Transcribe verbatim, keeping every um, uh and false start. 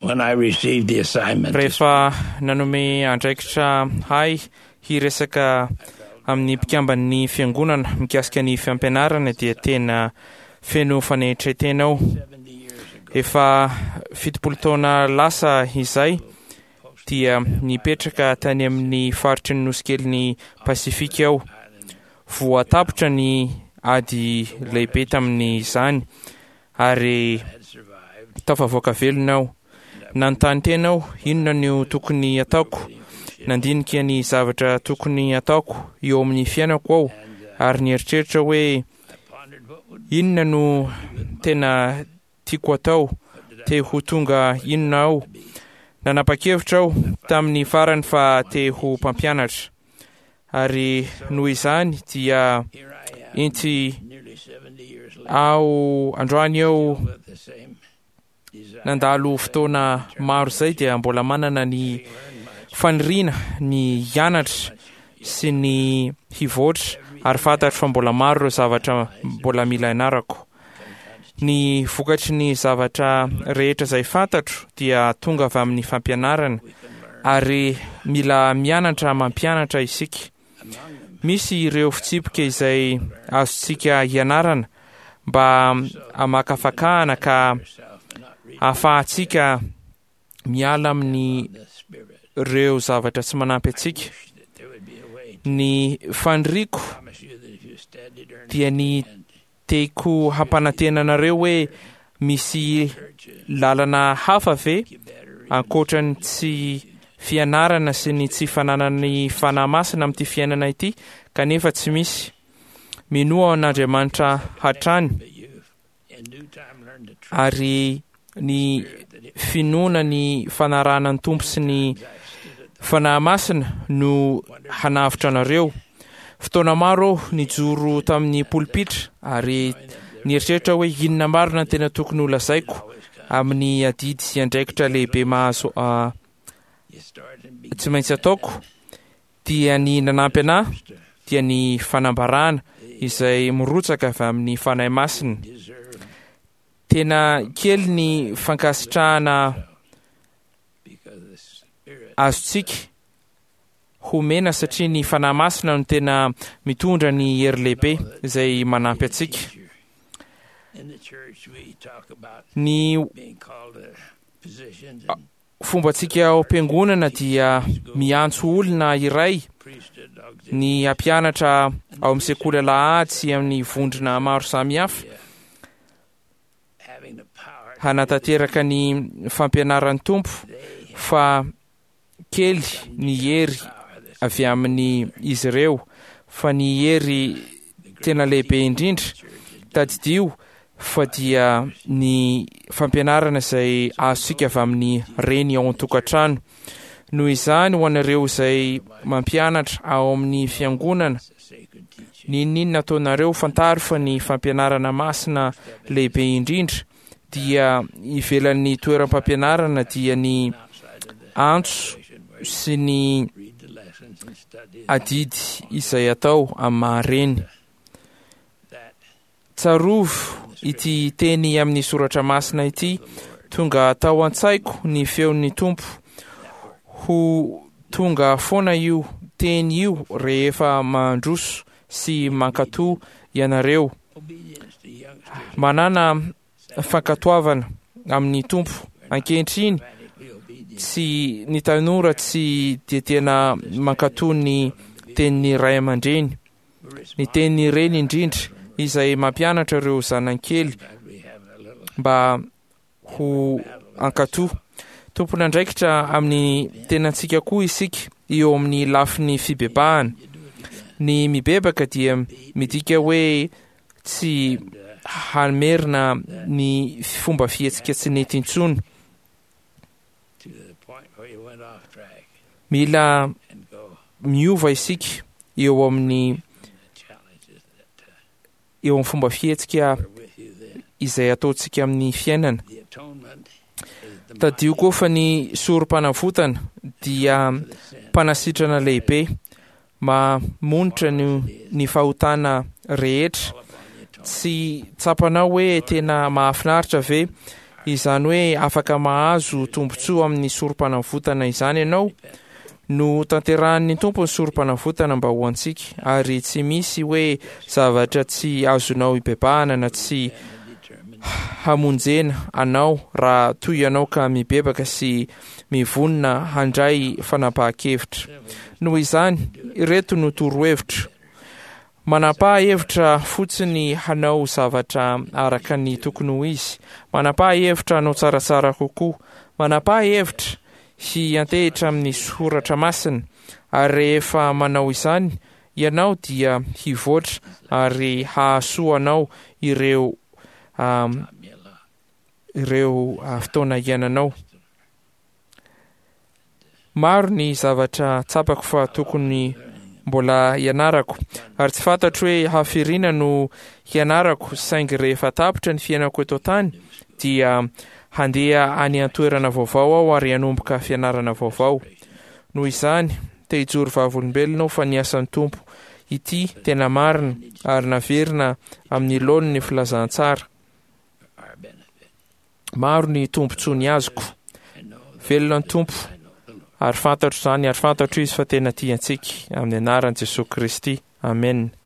when I received the assignment. Rehefa nanome andraikitra hay hiresaka amin'ny mpikamban'ny fiangonana mikasika ny fampianarana dia tena feno fanetretenao. Efa fitopolo taona lasa izay dia nipetraka tany amin'ny faritry ny nosikely ny Pasifika aho. Voatapotra ny ady lehibe tamin'ny izany ary tafavoaka velona aho. Nanontany tena aho inona no tokony ataoko, nandinika ny zavatra tokony ataoko eo amin'ny fiainako ao ary nieritreritra hoe inona no tena tiako atao, te ho tonga inona aho. Nanapa-kevitra aho tamin'ny farany fa te ho mpampianatra ary noho izany dia inty ao androany aho nandalo fotoana maro zay dia mbola manana ny faniriana ny hianatra sy ny hivoatra ary fantatro fa mbola maro ireo zavatra mbola mila ianarako. Ny vokatry ny zavatra rehetra izay fantatro dia tonga avy amin'ny fampianarana ary mila mianatra mampianatra isika. Misy ireo fitsipika izay azontsika hianarana mba hamakafakahana ka ahafahantsika miala amin'ny ireo zavatra tsy manampy antsika. Ny faniriako dia ny teko hampanantenanareo hoe misy lalana hafa ve ankoatra ny tsy fianarana sy ny tsy fananany fanahy masina amin'ity fiainana ity, kanefa tsy misy. Minoa an'Andriamanitra hatrany ary ny finoana ny fanarahana ny tompo sy ny fanahy masina no hanavitra anareo. Fotoana maro nijoro tamin'ny pulpitra ary nieritreritra hoe inona marina tena tokony ho lazaiko amin'ny adidy sy andraikitra lehibe mahazo uh, tsy maintsy ataoko dia ny nanampy anahy dia ny fanambarana izay mirotsaka avy amin'ny fanahy masina. Tena kely ny fankasitrahana azontsika homena satria ny fanahy masina no tena mitondra ny hery lehibe izay manampy antsika. Ny fombantsika ao am-piangonana dia miantso olona iray ny hampianatra ao amin'ny sekoly alahady sy amin'ny vondrona maro samihafa hanatanteraka ny fampianaran'ny tompo, fa kely ny hery avy amin'ny izy ireo, fa ny hery tena lehibe indrindra tadidio fa dia ny fampianarana izay azontsika avy amin'ny reny ao an-tokantrano. Noho izany ho anareo izay mampianatra ao amin'ny fiangonana, ninninona ataonareo fantaro fa ny fampianarana masina lehibe indrindra dia ivelan'ny toeram-pampianarana dia ny antso sy ny adidy izay atao amin'ny mahareny. Tsarovo ity teny amin'ny soratra masina ity, tonga tao an-tsaiko ny feon'ny tompo. Ho tonga foana io teny io rehefa mandroso sy mankatoa ianareo. Manana fankatoavana amin'ny tompo ankehitriny, tsy ny tanora tsy dia tena mankatoa ny tenin'ny ray aman-dreny, ny tenin'ny reny indrindra izay mampianatra ireo zanankely mba ho ankatoa. Tompona andraikitra amin'ny tenantsika koa isika eo amin'ny lafin'ny fibebahana. Ny mibebaka dia midika hoe tsy hamerina ny fomba fihetsika tsy nety intsony. Mila miova isika eo amin'ny eo amin'ny fomba fihetsika izay ataontsika amin'ny fiainana. Tadio koa fa ny sorom-panavotana dia mpanasitrana lehibe, mamonitra ny fahotana rehetra. Tsy tsapanao hoe tena mahafinaritra ve izany hoe afaka mahazo tombontsoa amin'ny sorom-panavotana izany ianao no tanterahan'ny tompo ny sorom-panavotana mba ho antsika, ary tsy misy hoe zavatra tsy azonao ibebahana na tsy hamonjena anao raha toy ianao ka mibebaka sy mivonona handray fanapahan-kevitra. Noho izany, ireto no torohevitra: manapa-hevitra fotsiny hanao zavatra araka ny tokony ho izy, manapa-hevitra hanao tsaratsara kokoa, manapa-hevitra sy antehitra amin'ny soratra masina, ary rehefa manao izany ianao dia hivoatra ary hahasoanao ireo um, ireo uh, fotoana iainanao. Maro ny zavatra tsapako fa tokony mbola hianarako, ary tsy fantatro hoe hafirina no hianarako, saingy rehefa tapitra ny fiainako eto tany dia handeha any an-toerana vaovao aho ary hanomboka fianarana vaovao. Noho izany, te hijoro vavolombelona fa ny asan'ny Tompo ity tena marina ary naverina amin'ny laoniny ny filazantsara. Maro ny tombontsoa ny azoko, velona ny Tompo, ary fantatro izany, ary fantatro izy fa tena tia antsika, amin'ny anaran'i Jesosy Kristy. Amen.